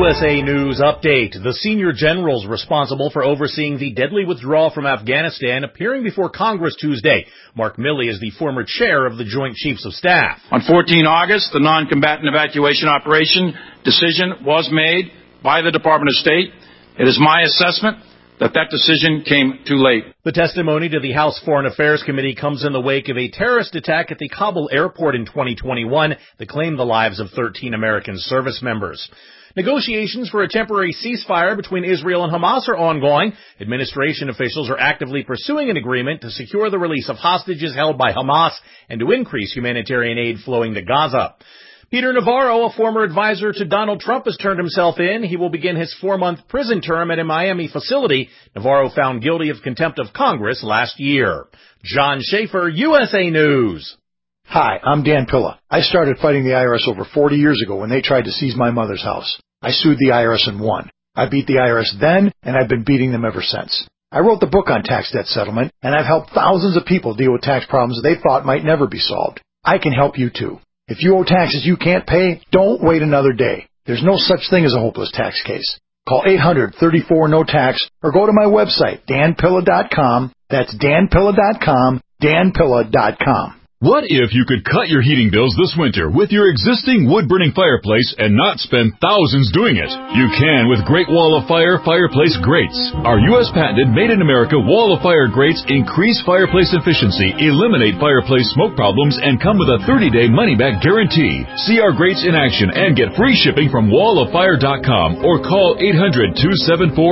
USA News Update. The senior generals responsible for overseeing the deadly withdrawal from Afghanistan appearing before Congress Tuesday. Mark Milley is the former chair of the Joint Chiefs of Staff. On 14 August, the non-combatant evacuation operation decision was made by the Department of State. It is my assessment that decision came too late. The testimony to the House Foreign Affairs Committee comes in the wake of a terrorist attack at the Kabul airport in 2021 that claimed the lives of 13 American service members. Negotiations for a temporary ceasefire between Israel and Hamas are ongoing. Administration officials are actively pursuing an agreement to secure the release of hostages held by Hamas and to increase humanitarian aid flowing to Gaza. Peter Navarro, a former advisor to Donald Trump, has turned himself in. He will begin his 4-month prison term at a Miami facility. Navarro found guilty of contempt of Congress last year. John Schaefer, USA News. Hi, I'm Dan Pilla. I started fighting the IRS over 40 years ago when they tried to seize my mother's house. I sued the IRS and won. I beat the IRS then, and I've been beating them ever since. I wrote the book on tax debt settlement, and I've helped thousands of people deal with tax problems they thought might never be solved. I can help you too. If you owe taxes you can't pay, don't wait another day. There's no such thing as a hopeless tax case. Call 800-34-NO-TAX or go to my website, danpilla.com. That's danpilla.com, danpilla.com. What if you could cut your heating bills this winter with your existing wood-burning fireplace and not spend thousands doing it? You can with Great Wall of Fire fireplace grates. Our U.S. patented made-in-America Wall of Fire grates increase fireplace efficiency, eliminate fireplace smoke problems, and come with a 30-day money-back guarantee. See our grates in action and get free shipping from walloffire.com or call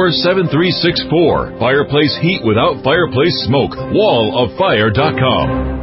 800-274-7364. Fireplace heat without fireplace smoke. walloffire.com.